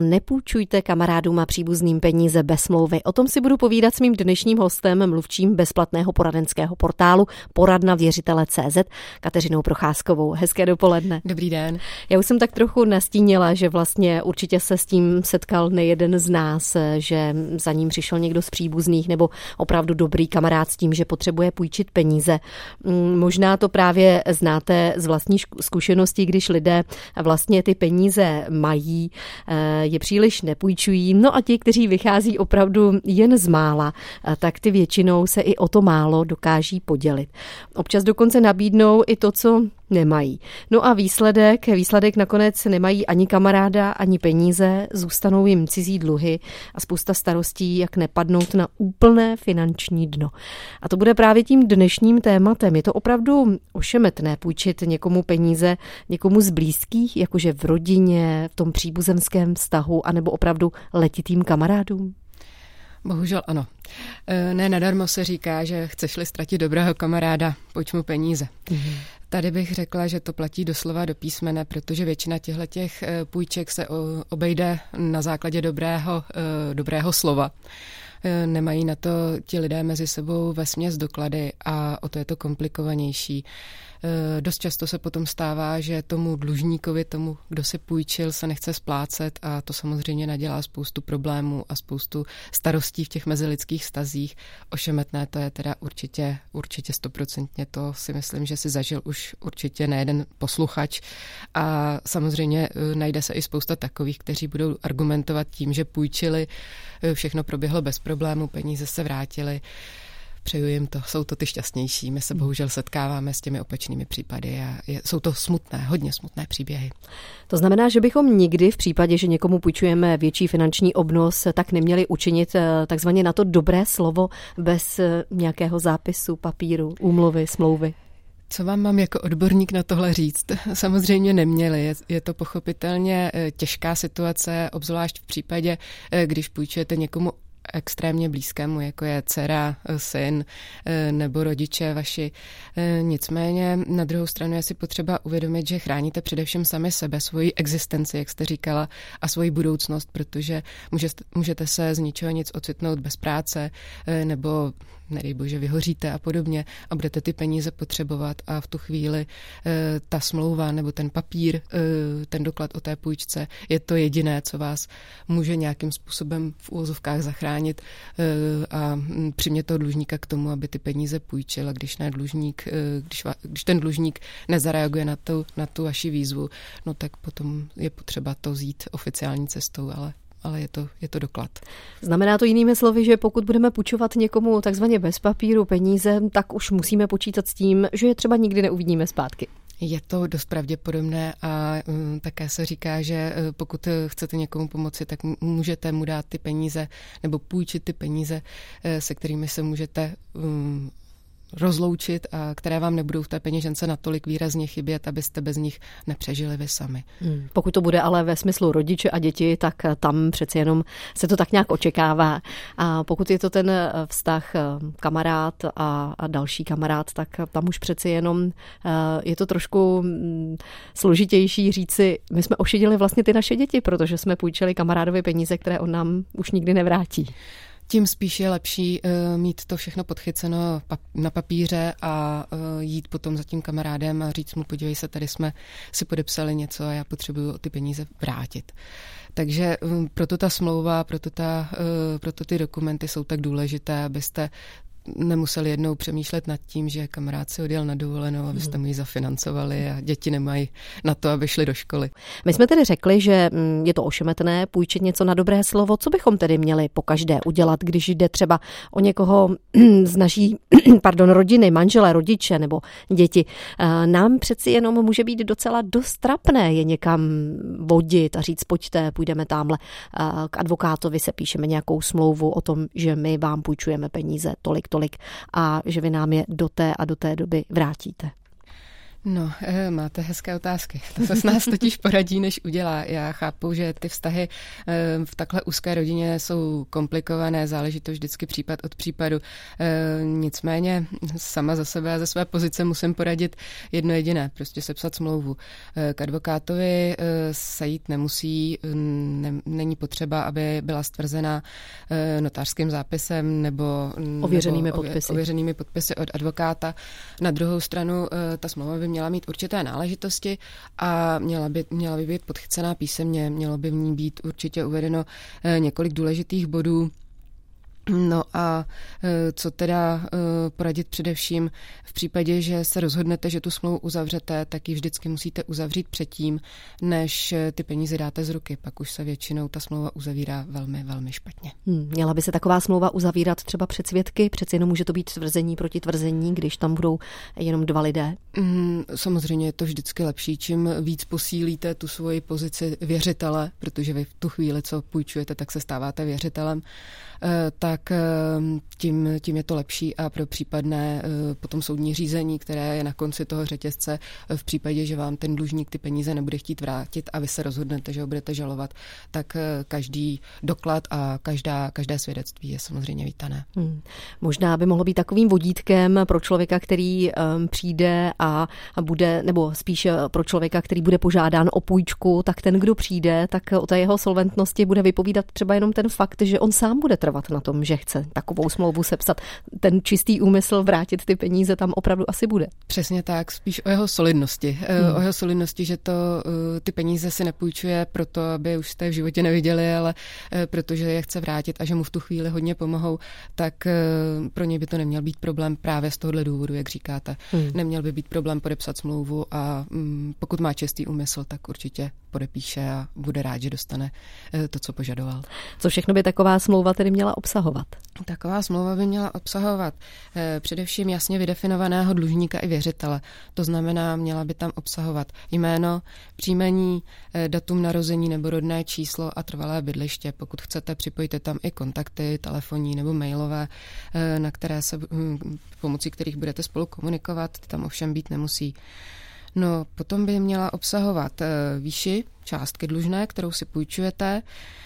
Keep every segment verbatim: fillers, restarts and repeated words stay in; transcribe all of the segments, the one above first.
Nepůjčujte kamarádům a příbuzným peníze bez smlouvy. O tom si budu povídat s mým dnešním hostem, mluvčím bezplatného poradenského portálu poradna věřitele tečka cé zet, Kateřinou Procházkovou. Hezké dopoledne. Dobrý den. Já už jsem tak trochu nastínila, že vlastně určitě se s tím setkal nejeden z nás, že za ním přišel někdo z příbuzných nebo opravdu dobrý kamarád s tím, že potřebuje půjčit peníze. Možná to právě znáte z vlastní zkušenosti, když lidé vlastně ty peníze mají, je příliš nepůjčují. No a ti, kteří vychází opravdu jen z mála, tak ty většinou se i o to málo dokáží podělit. Občas dokonce nabídnou i to, co nemají. No a výsledek, výsledek nakonec nemají ani kamaráda, ani peníze, zůstanou jim cizí dluhy a spousta starostí, jak nepadnout na úplné finanční dno. A to bude právě tím dnešním tématem. Je to opravdu ošemetné půjčit někomu peníze, někomu z blízkých, jakože v rodině, v tom příbuzenském vztahu, anebo opravdu letitým kamarádům? Bohužel ano. Ne nadarmo se říká, že chceš-li ztratit dobrého kamaráda, pojď mu peníze. Mm-hmm. Tady bych řekla, že to platí doslova do písmene, protože většina těchto půjček se obejde na základě dobrého, dobrého slova. Nemají na to ti lidé mezi sebou vesměs doklady a o to je to komplikovanější. Dost často se potom stává, že tomu dlužníkovi, tomu, kdo si půjčil, se nechce splácet a to samozřejmě nadělá spoustu problémů a spoustu starostí v těch mezilidských vztazích. Ošemetné to je teda určitě, určitě stoprocentně, to si myslím, že si zažil už určitě nejeden posluchač a samozřejmě najde se i spousta takových, kteří budou argumentovat tím, že půjčili, všechno proběhlo bez problému, peníze se vrátily. Přeju jim to, jsou to ty šťastnější. My se bohužel setkáváme s těmi opačnými případy a je, jsou to smutné, hodně smutné příběhy. To znamená, že bychom nikdy v případě, že někomu půjčujeme větší finanční obnos, tak neměli učinit takzvaně na to dobré slovo bez nějakého zápisu, papíru, úmluvy, smlouvy. Co vám mám jako odborník na tohle říct? Samozřejmě neměli. Je, je to pochopitelně těžká situace, obzvlášť v případě, když půjčujete někomu extrémně blízkému, jako je dcera, syn nebo rodiče vaši. Nicméně na druhou stranu je si potřeba uvědomit, že chráníte především sami sebe, svoji existenci, jak jste říkala, a svoji budoucnost, protože můžete, můžete se z ničeho nic ocitnout bez práce nebo nedej bože, vyhoříte a podobně a budete ty peníze potřebovat a v tu chvíli e, ta smlouva nebo ten papír, e, ten doklad o té půjčce je to jediné, co vás může nějakým způsobem v úvozovkách zachránit e, a přimět toho dlužníka k tomu, aby ty peníze půjčil a když, ne dlužník, e, když, když ten dlužník nezareaguje na tu, na tu vaši výzvu, no tak potom je potřeba to vzít oficiální cestou, ale ale je to, je to doklad. Znamená to jinými slovy, že pokud budeme půjčovat někomu takzvaně bez papíru peníze, tak už musíme počítat s tím, že je třeba nikdy neuvidíme zpátky. Je to dost pravděpodobné a um, také se říká, že uh, pokud chcete někomu pomoci, tak můžete mu dát ty peníze nebo půjčit ty peníze, uh, se kterými se můžete um, rozloučit a které vám nebudou v té peněžence natolik výrazně chybět, abyste bez nich nepřežili vy sami. Hmm. Pokud to bude ale ve smyslu rodiče a děti, tak tam přeci jenom se to tak nějak očekává. A pokud je to ten vztah kamarád a, a další kamarád, tak tam už přeci jenom je to trošku složitější říci, my jsme ošidili vlastně ty naše děti, protože jsme půjčili kamarádovi peníze, které on nám už nikdy nevrátí. Tím spíš je lepší uh, mít to všechno podchyceno pap- na papíře a uh, jít potom za tím kamarádem a říct mu, podívej se, tady jsme si podepsali něco a já potřebuju ty peníze vrátit. Takže um, proto ta smlouva, proto, ta, uh, proto ty dokumenty jsou tak důležité, abyste nemuseli jednou přemýšlet nad tím, že kamarád si odjel na dovolenou, abyste mu ji zafinancovali a děti nemají na to, aby šli do školy. My jsme tedy řekli, že je to ošemetné půjčit něco na dobré slovo. Co bychom tedy měli pokaždé udělat, když jde třeba o někoho z naší pardon, rodiny, manžele, rodiče nebo děti? Nám přeci jenom může být docela dost trapné je někam vodit a říct, pojďte, půjdeme tamhle k advokátovi, se píšeme nějakou smlouvu o tom, že my vám půjčujeme peníze tolik, tolik a že vy nám je do té a do té doby vrátíte. No, máte hezké otázky. To se s nás totiž poradí, než udělá. Já chápu, že ty vztahy v takhle úzké rodině jsou komplikované, záleží to vždycky případ od případu. Nicméně sama za sebe a ze své pozice musím poradit jedno jediné, prostě sepsat smlouvu. K advokátovi se jít nemusí, není potřeba, aby byla stvrzena notářským zápisem nebo ověřenými nebo podpisy. ověřenými podpisy od advokáta. Na druhou stranu ta smlouva by měla mít určité náležitosti a měla by, měla by být podchycená písemně, mělo by v ní být určitě uvedeno několik důležitých bodů. No a co teda poradit především v případě, že se rozhodnete, že tu smlouvu uzavřete, tak ji vždycky musíte uzavřít předtím, než ty peníze dáte z ruky. Pak už se většinou ta smlouva uzavírá velmi, velmi špatně. Hmm, měla by se taková smlouva uzavírat třeba před svědky? Přeci jenom může to být tvrzení proti tvrzení, když tam budou jenom dva lidé? Hmm, samozřejmě je to vždycky lepší, čím víc posílíte tu svoji pozici věřitele, protože vy v tu chvíli, co půjčujete, tak se stáváte věřitelem, tak tím, tím je to lepší a pro případné potom soudní řízení, které je na konci toho řetězce, v případě, že vám ten dlužník ty peníze nebude chtít vrátit a vy se rozhodnete, že ho budete žalovat, tak každý doklad a každá, každé svědectví je samozřejmě vítané. Hmm. Možná by mohlo být takovým vodítkem pro člověka, který um, přijde a, a bude, nebo spíše pro člověka, který bude požádán o půjčku, tak ten, kdo přijde, tak o té jeho solventnosti bude vypovídat třeba jenom ten fakt, že on sám bude trvat na tom, že chce takovou smlouvu sepsat. Ten čistý úmysl vrátit ty peníze tam opravdu asi bude. Přesně tak, spíš o jeho solidnosti. Hmm. O jeho solidnosti, že to ty peníze si nepůjčuje proto, aby už jste v životě neviděli, ale protože je chce vrátit a že mu v tu chvíli hodně pomohou, tak pro něj by to neměl být problém právě z tohohle důvodu, jak říkáte. Hmm. Neměl by být problém podepsat smlouvu a pokud má čistý úmysl, tak určitě podepíše a bude rád, že dostane to, co požadoval. Co všechno by taková smlouva tedy měla obsahovat? Taková smlouva by měla obsahovat eh, především jasně vydefinovaného dlužníka i věřitele. To znamená, měla by tam obsahovat jméno, příjmení, eh, datum narození nebo rodné číslo a trvalé bydliště. Pokud chcete, připojte tam i kontakty, telefonní nebo mailové, eh, na které se, hm, pomocí kterých budete spolu komunikovat, tam ovšem být nemusí. No, potom by měla obsahovat e, výši částky dlužné, kterou si půjčujete,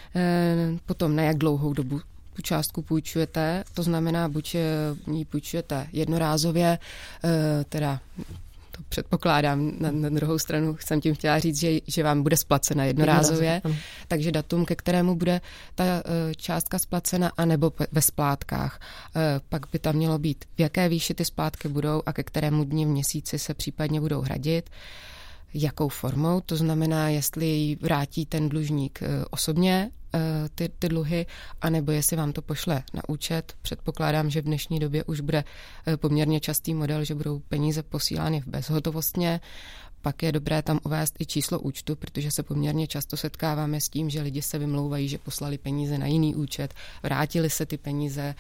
e, potom na jak dlouhou dobu tu částku půjčujete, to znamená, buď ji půjčujete jednorázově, e, teda to předpokládám, na, na druhou stranu jsem tím chtěla říct, že, že vám bude splacena jednorázově, takže datum, ke kterému bude ta částka splacena, anebo ve splátkách. Pak by tam mělo být, v jaké výši ty splátky budou a ke kterému dni v měsíci se případně budou hradit, jakou formou, to znamená, jestli ji vrátí ten dlužník osobně, ty, ty dluhy, anebo jestli vám to pošle na účet. Předpokládám, že v dnešní době už bude poměrně častý model, že budou peníze posílány v bezhotovostně. Pak je dobré tam uvést i číslo účtu, protože se poměrně často setkáváme s tím, že lidi se vymlouvají, že poslali peníze na jiný účet, vrátili se ty peníze,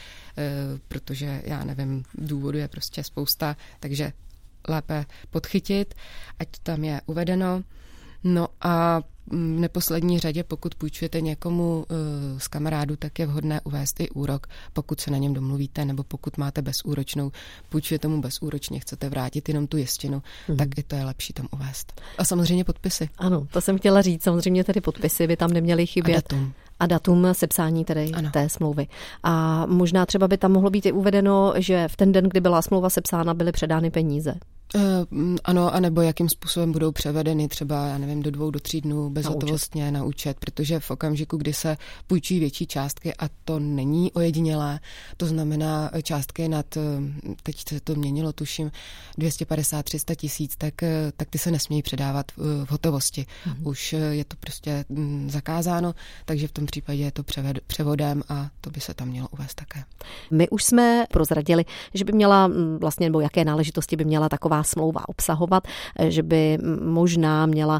protože já nevím, důvodu je prostě spousta, takže lépe podchytit, ať to tam je uvedeno. No a v neposlední řadě, pokud půjčujete někomu z kamarádu, tak je vhodné uvést i úrok, pokud se na něm domluvíte, nebo pokud máte bezúročnou, půjčujete mu bezúročně, chcete vrátit jenom tu jistinu, mm. tak i to je lepší tam uvést. A samozřejmě podpisy. Ano, to jsem chtěla říct, samozřejmě tedy podpisy by tam neměly chybět. A datum. A datum sepsání tedy ano. té smlouvy. A možná třeba by tam mohlo být i uvedeno, že v ten den, kdy byla smlouva sepsána, byly předány peníze. Uh, ano, anebo jakým způsobem budou převedeny třeba, já nevím, do dvou, do tří dnů bezhotovostně na, na účet, protože v okamžiku, kdy se půjčí větší částky a to není ojedinělé, to znamená částky nad, teď se to měnilo, tuším, dvě stě padesát tři sta tisíc, tak, tak ty se nesmějí předávat v hotovosti. Mhm. Už je to prostě zakázáno, takže v tom případě je to převed, převodem a to by se tam mělo uvést také. My už jsme prozradili, že by měla vlastně, nebo jaké náležitosti by měla taková smlouva obsahovat, že by možná měla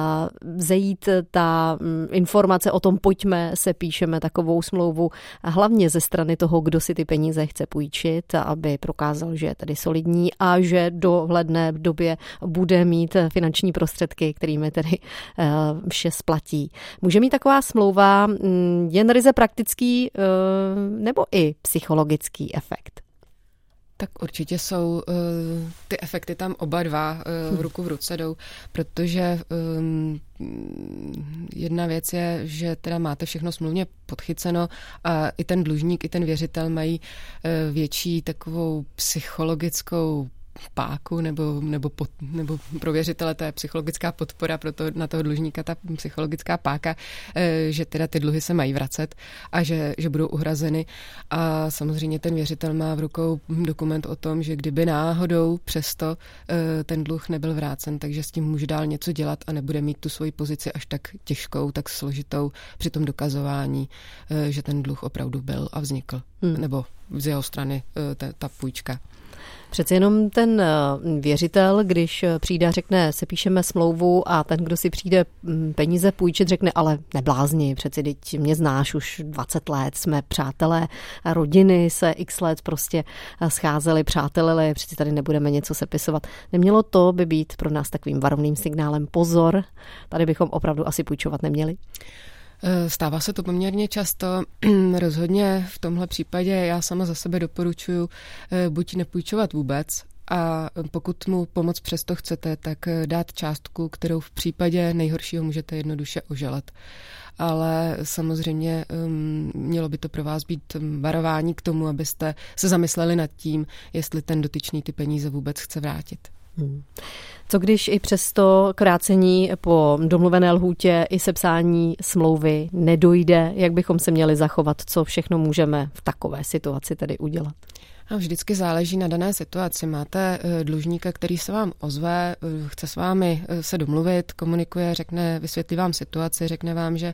vzejít ta informace o tom, pojďme se píšeme takovou smlouvu hlavně ze strany toho, kdo si ty peníze chce půjčit, aby prokázal, že je tedy solidní a že do hledné době bude mít finanční prostředky, kterými tedy vše splatí. Může mít taková smlouva jen ryze praktický nebo i psychologický efekt? Tak určitě jsou uh, ty efekty tam oba dva uh, v ruku v ruce jdou, protože um, jedna věc je, že teda máte všechno smluvně podchyceno a i ten dlužník, i ten věřitel mají uh, větší takovou psychologickou páku nebo, nebo, pod, nebo pro věřitele to je psychologická podpora, pro to, na toho dlužníka ta psychologická páka, že teda ty dluhy se mají vracet a že, že budou uhrazeny. A samozřejmě ten věřitel má v rukou dokument o tom, že kdyby náhodou přesto ten dluh nebyl vrácen, takže s tím může dál něco dělat a nebude mít tu svoji pozici až tak těžkou, tak složitou při tom dokazování, že ten dluh opravdu byl a vznikl. Hmm. Nebo z jeho strany ta, ta půjčka. Přece jenom ten věřitel, když přijde a řekne, sepíšeme smlouvu a ten, kdo si přijde peníze půjčit, řekne, ale neblázni, přeci teď mě znáš už dvacet let, jsme přátelé, rodiny se x let prostě scházeli, přátelili, přeci tady nebudeme něco sepisovat. Nemělo to by být pro nás takovým varovným signálem pozor, tady bychom opravdu asi půjčovat neměli? Stává se to poměrně často. Rozhodně v tomhle případě já sama za sebe doporučuji buď nepůjčovat vůbec, a pokud mu pomoct přesto chcete, tak dát částku, kterou v případě nejhoršího můžete jednoduše ožalet. Ale samozřejmě um, mělo by to pro vás být varování k tomu, abyste se zamysleli nad tím, jestli ten dotyčný ty peníze vůbec chce vrátit. Hmm. Co když i přesto krácení po domluvené lhůtě i sepsání smlouvy nedojde, jak bychom se měli zachovat, co všechno můžeme v takové situaci tedy udělat? A vždycky záleží na dané situaci. Máte dlužníka, který se vám ozve, chce s vámi se domluvit, komunikuje, řekne, vysvětlí vám situaci, řekne vám, že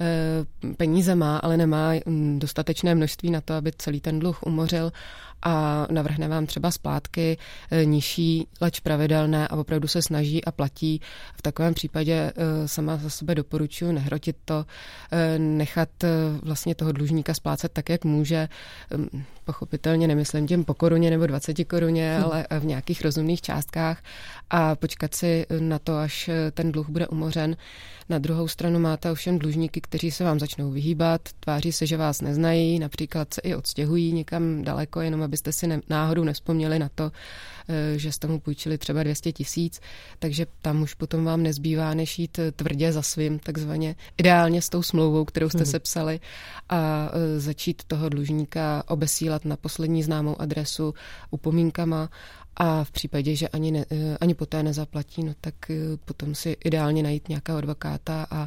peníze má, ale nemá dostatečné množství na to, aby celý ten dluh umořil a navrhne vám třeba splátky nižší, leč pravidelné a opravdu se snaží a platí. V takovém případě sama za sebe doporučuji nehrotit to, nechat vlastně toho dlužníka splácet tak, jak může. Pochopitelně nemyslím těm po koruně nebo dvaceti koruně, hmm. ale v nějakých rozumných částkách a počkat si na to, až ten dluh bude umořen. Na druhou stranu máte ovšem dlužníky, kteří se vám začnou vyhýbat, tváří se, že vás neznají, například se i odstěhují někam daleko, jenom abyste si ne, náhodou nevzpomněli na to, že jste mu půjčili třeba dvě stě tisíc, takže tam už potom vám nezbývá, než jít tvrdě za svým, takzvaně ideálně s tou smlouvou, kterou jste hmm. sepsali a začít toho dlužníka obesílat na poslední známou adresu upomínkama a v případě, že ani, ne, ani poté nezaplatí, no tak potom si ideálně najít nějakého advokáta a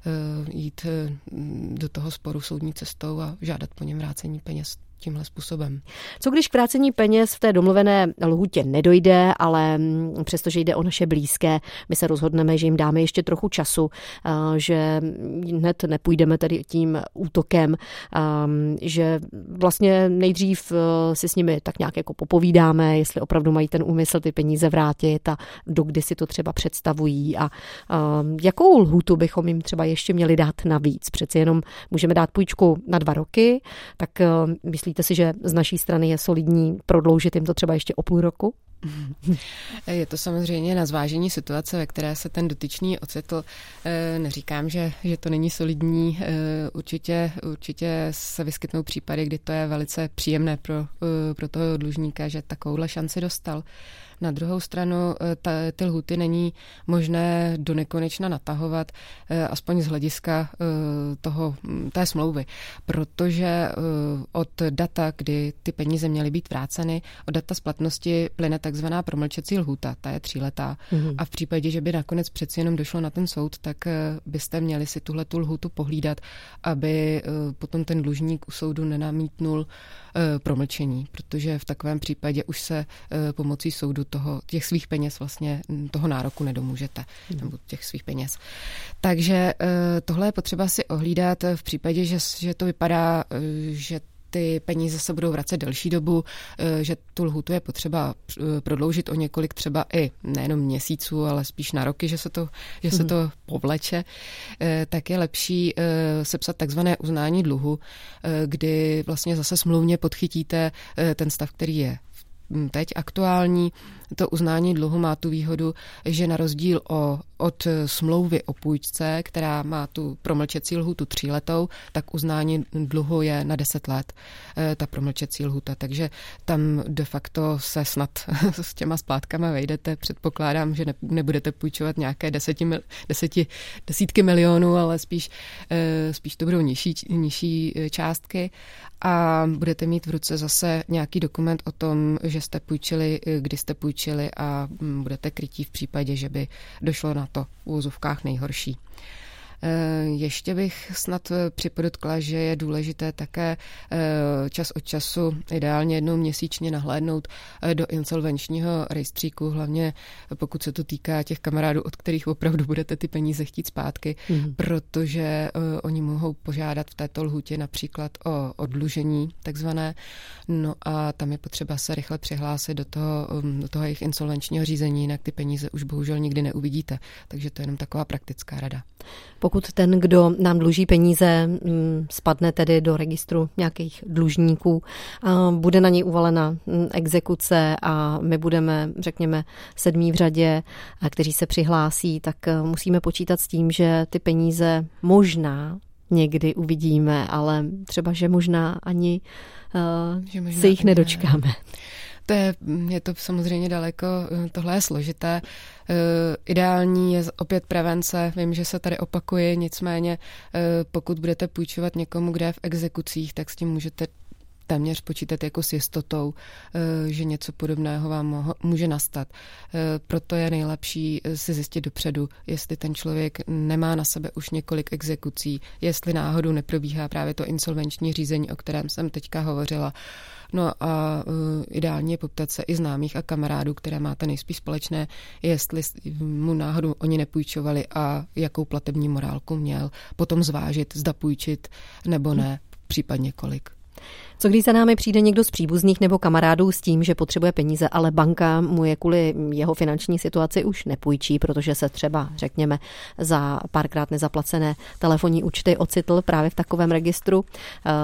jít do toho sporu soudní cestou a žádat po něm vrácení peněz tímhle způsobem. Co když k vrácení peněz v té domluvené lhůtě nedojde, ale přestože jde o naše blízké, my se rozhodneme, že jim dáme ještě trochu času, že hned nepůjdeme tedy tím útokem, že vlastně nejdřív si s nimi tak nějak jako popovídáme, jestli opravdu mají ten úmysl ty peníze vrátit a dokdy si to třeba představují a jakou lhůtu bychom jim třeba ještě měli dát navíc. Přeci jenom můžeme dát půjčku na dva roky, tak myslíte si, že z naší strany je solidní prodloužit jim to třeba ještě o půl roku? Je to samozřejmě na zvážení situace, ve které se ten dotyčný ocitl. Neříkám, že, že to není solidní. Určitě, určitě se vyskytnou případy, kdy to je velice příjemné pro, pro toho dlužníka, že takovouhle šanci dostal. Na druhou stranu ta, ty lhuty není možné do nekonečna natahovat, aspoň z hlediska toho, té smlouvy, protože od data, kdy ty peníze měly být vráceny, od data splatnosti plyne takzvaná promlčecí lhůta, ta je tříletá. Mm-hmm. A v případě, že by nakonec přeci jenom došlo na ten soud, tak byste měli si tuhle tu lhůtu pohlídat, aby potom ten dlužník u soudu nenamítnul promlčení, protože v takovém případě už se pomocí soudu toho, těch svých peněz vlastně toho nároku nedomůžete, mm. nebo těch svých peněz. Takže tohle je potřeba si ohlídat v případě, že, že to vypadá, že ty peníze se budou vracet delší dobu, že tu lhůtu je potřeba prodloužit o několik třeba i nejenom měsíců, ale spíš na roky, že se to, že se to povleče, tak je lepší sepsat takzvané uznání dluhu, kdy vlastně zase smluvně podchytíte ten stav, který je teď aktuální. To uznání dluhu má tu výhodu, že na rozdíl o, od smlouvy o půjčce, která má tu promlčecí lhůtu tříletou, tak uznání dluhu je na deset let, ta promlčecí lhůta. Takže tam de facto se snad s těma splátkama vejdete. Předpokládám, že ne, nebudete půjčovat nějaké deseti, deseti, desítky milionů, ale spíš, spíš to budou nižší, nižší částky a budete mít v ruce zase nějaký dokument o tom, že jste půjčili, kdy jste půjčili a budete krytí v případě, že by došlo na to v úvozovkách nejhorší. Ještě bych snad připodotkla, že je důležité také čas od času, ideálně jednou měsíčně nahlédnout do insolvenčního rejstříku, hlavně pokud se to týká těch kamarádů, od kterých opravdu budete ty peníze chtít zpátky, mm. protože oni mohou požádat v této lhůtě například o oddlužení takzvané, no a tam je potřeba se rychle přihlásit do toho, do toho jejich insolvenčního řízení, jinak ty peníze už bohužel nikdy neuvidíte, takže to je jenom taková praktická rada. Pokud ten, kdo nám dluží peníze, spadne tedy do registru nějakých dlužníků, bude na něj uvalena exekuce a my budeme, řekněme, sedmí v řadě, kteří se přihlásí, tak musíme počítat s tím, že ty peníze možná někdy uvidíme, ale třeba, že možná ani že možná se jich nedočkáme. Ne. To je, je to samozřejmě daleko, tohle je složité. Ideální je opět prevence, vím, že se tady opakuje, nicméně pokud budete půjčovat někomu, kde je v exekucích, tak s tím můžete téměř počítat jako s jistotou, že něco podobného vám může nastat. Proto je nejlepší si zjistit dopředu, jestli ten člověk nemá na sebe už několik exekucí, jestli náhodou neprobíhá právě to insolvenční řízení, o kterém jsem teďka hovořila. No a uh, ideálně je poptat se i známých a kamarádů, které máte nejspíš společné, jestli mu náhodou oni nepůjčovali a jakou platební morálku měl. Potom zvážit, zda půjčit nebo ne, případně kolik. Co když za námi přijde někdo z příbuzných nebo kamarádů s tím, že potřebuje peníze, ale banka mu je kvůli jeho finanční situaci už nepůjčí, protože se třeba, řekněme, za párkrát nezaplacené telefonní účty ocitl právě v takovém registru uh,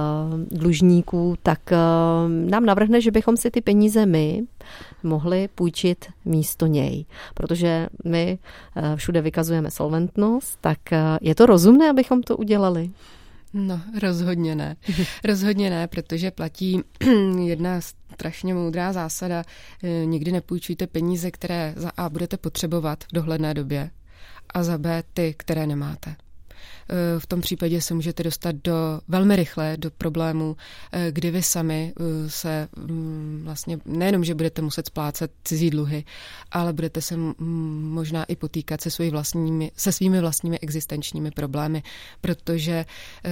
dlužníků, tak uh, nám navrhne, že bychom si ty peníze my mohli půjčit místo něj. Protože my uh, všude vykazujeme solventnost, tak uh, je to rozumné, abychom to udělali? No, rozhodně ne. Rozhodně ne, protože platí jedna strašně moudrá zásada. Nikdy nepůjčujte peníze, které za A budete potřebovat v dohledné době a za B ty, které nemáte. V tom případě se můžete dostat do velmi rychle do problémů, kdy vy sami se vlastně nejenom, že budete muset splácet cizí dluhy, ale budete se možná i potýkat se, svými vlastními, se svými vlastními existenčními problémy, protože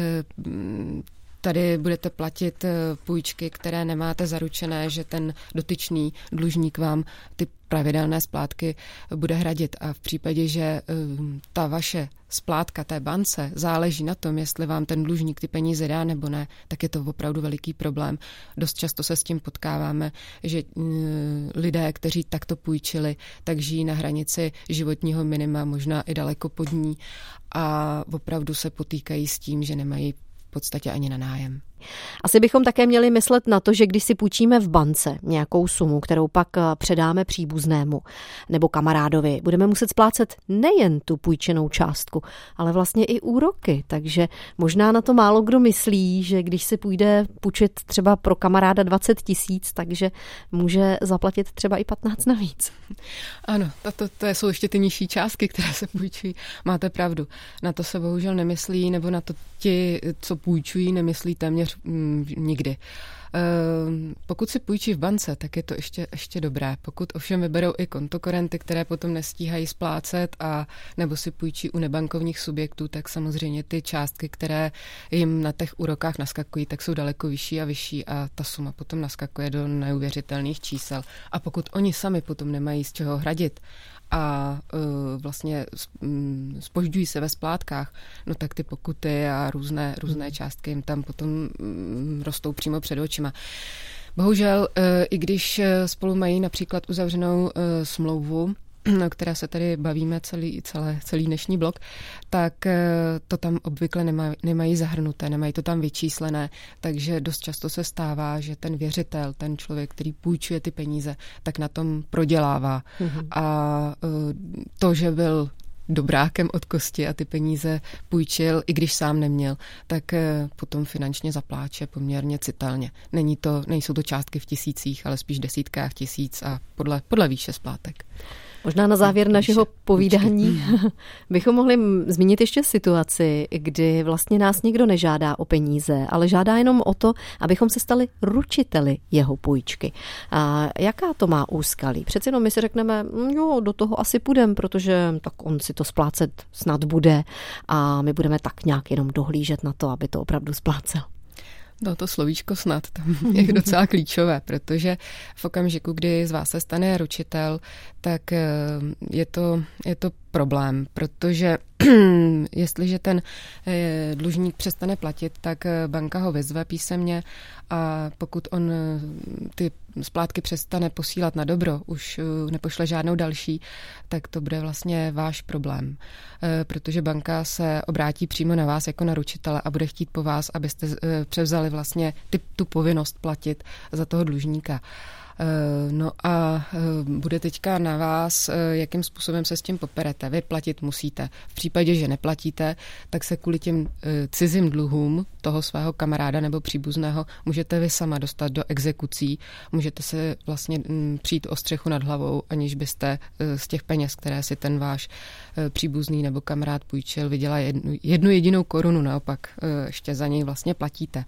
tady budete platit půjčky, které nemáte zaručené, že ten dotyčný dlužník vám ty pravidelné splátky bude hradit. A v případě, že ta vaše splátka té bance záleží na tom, jestli vám ten dlužník ty peníze dá nebo ne, tak je to opravdu veliký problém. Dost často se s tím potkáváme, že lidé, kteří takto půjčili, tak žijí na hranici životního minima, možná i daleko pod ní a opravdu se potýkají s tím, že nemají v podstatě ani na nájem. Asi bychom také měli myslet na to, že když si půjčíme v bance nějakou sumu, kterou pak předáme příbuznému nebo kamarádovi, budeme muset splácet nejen tu půjčenou částku, ale vlastně i úroky. Takže možná na to málo kdo myslí, že když si půjde půjčit třeba pro kamaráda dvacet tisíc, takže může zaplatit třeba i patnáct navíc. Ano, to, to, to jsou ještě ty nižší částky, které se půjčují. Máte pravdu. Na to se bohužel nemyslí, nebo na to ti, co půjčují, nemyslí téměř nikdy. Pokud si půjčí v bance, tak je to ještě, ještě dobré. Pokud ovšem vyberou i kontokorenty, které potom nestíhají splácet a nebo si půjčí u nebankovních subjektů, tak samozřejmě ty částky, které jim na těch úrokách naskakují, tak jsou daleko vyšší a vyšší a ta suma potom naskakuje do neuvěřitelných čísel. A pokud oni sami potom nemají z čeho hradit a uh, vlastně zpožďují se ve splátkách, no tak ty pokuty a různé, různé částky jim tam potom um, rostou přímo před očima. Bohužel, uh, i když spolu mají například uzavřenou uh, smlouvu, o které se tady bavíme celý, celé, celý dnešní blok, tak to tam obvykle nemají, nemají zahrnuté, nemají to tam vyčíslené, takže dost často se stává, že ten věřitel, ten člověk, který půjčuje ty peníze, tak na tom prodělává. Mm-hmm. A to, že byl dobrákem od kosti a ty peníze půjčil, i když sám neměl, tak potom finančně zapláče poměrně citelně. Není to, nejsou to částky v tisících, ale spíš desítkách tisíc a podle, podle výše splátek. Možná na závěr našeho povídání bychom mohli zmínit ještě situaci, kdy vlastně nás nikdo nežádá o peníze, ale žádá jenom o to, abychom se stali ručiteli jeho půjčky. A jaká to má úskalí? Přeci jenom my si řekneme, jo, do toho asi půjdem, protože tak on si to splácet snad bude a my budeme tak nějak jenom dohlížet na to, aby to opravdu splácel. No to slovíčko snad tam je docela klíčové, protože v okamžiku, kdy z vás se stane ručitel, tak je to, je to problém, protože jestliže ten dlužník přestane platit, tak banka ho vyzve písemně a pokud on ty splátky přestane posílat na dobro, už nepošle žádnou další, tak to bude vlastně váš problém, protože banka se obrátí přímo na vás jako na ručitele a bude chtít po vás, abyste převzali vlastně ty, tu povinnost platit za toho dlužníka. No a bude teďka na vás, jakým způsobem se s tím poperete. Vy platit musíte. V případě, že neplatíte, tak se kvůli těm cizím dluhům toho svého kamaráda nebo příbuzného můžete vy sama dostat do exekucí. Můžete se vlastně přijít o střechu nad hlavou, aniž byste z těch peněz, které si ten váš příbuzný nebo kamarád půjčil, vydělali jednu, jednu jedinou korunu, naopak ještě za něj vlastně platíte.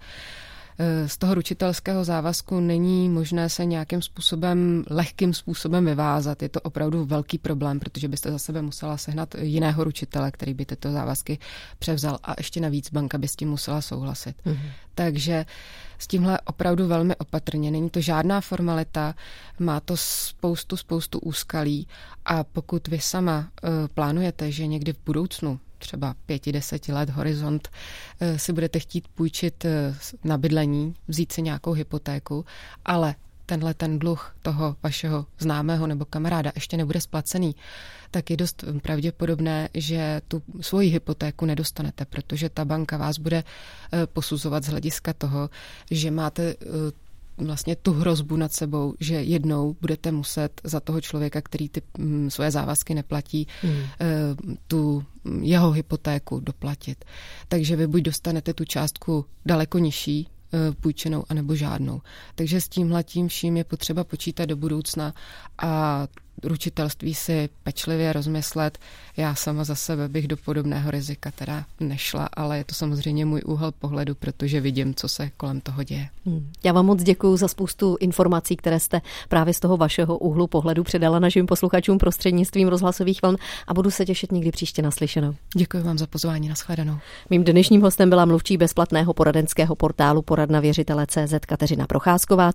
Z toho ručitelského závazku není možné se nějakým způsobem, lehkým způsobem vyvázat. Je to opravdu velký problém, protože byste za sebe musela sehnat jiného ručitele, který by tyto závazky převzal a ještě navíc banka by s tím musela souhlasit. Mm-hmm. Takže s tímhle opravdu velmi opatrně. Není to žádná formalita, má to spoustu, spoustu úskalí a pokud vy sama uh, plánujete, že někdy v budoucnu třeba pěti, deseti let horizont, si budete chtít půjčit na bydlení, vzít si nějakou hypotéku, ale tenhle ten dluh toho vašeho známého nebo kamaráda ještě nebude splacený, tak je dost pravděpodobné, že tu svoji hypotéku nedostanete, protože ta banka vás bude posuzovat z hlediska toho, že máte vlastně tu hrozbu nad sebou, že jednou budete muset za toho člověka, který ty m, svoje závazky neplatí, hmm. tu jeho hypotéku doplatit. Takže vy buď dostanete tu částku daleko nižší, půjčenou, anebo žádnou. Takže s tímhletím vším je potřeba počítat do budoucna a ručitelství si pečlivě rozmyslet. Já sama za sebe bych do podobného rizika teda nešla, ale je to samozřejmě můj úhel pohledu, protože vidím, co se kolem toho děje. Hmm. Já vám moc děkuju za spoustu informací, které jste právě z toho vašeho úhlu pohledu předala našim posluchačům prostřednictvím rozhlasových vln a budu se těšit někdy příště naslyšenou. Děkuji vám za pozvání, nashledanou. Mým dnešním hostem byla mluvčí bezplatného poradenského portálu poradna věřitele tečka cé zet Kateřina Procházková.